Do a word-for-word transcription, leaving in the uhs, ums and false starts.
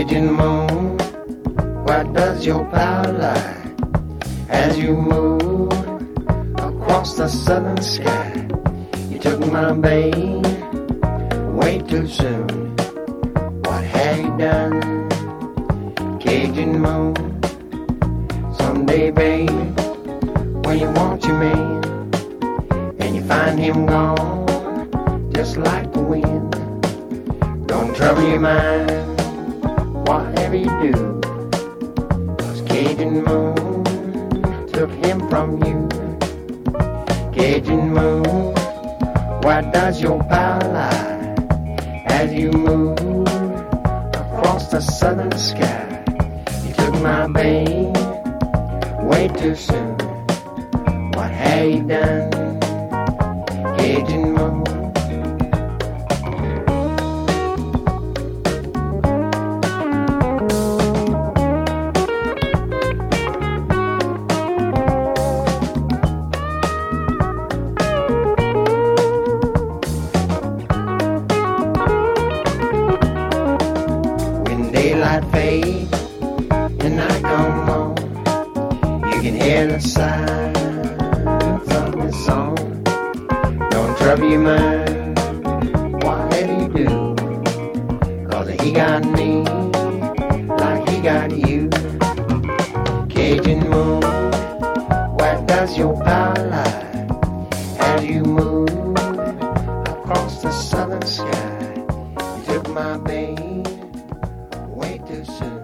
Cajun moon, where does your power lie? As you move across the southern sky, you took my babe way too soon. What have you done? Cajun moon, someday, babe, when you want your man, and you find him gone, just like the wind. Don't trouble your mind, whatever you do, 'cause Cajun moon took him from you. Cajun moon, where does your power lie? As you move across the southern sky, you took my babe way too soon. What have you done, Cajun moon? When daylight fades and night come on, you can hear the silence of the song. Don't trouble your mind, whatever you do, 'cause he got me like he got you. Cajun moon, where does your power lie? As you move across the southern sky, you took my babe way too soon.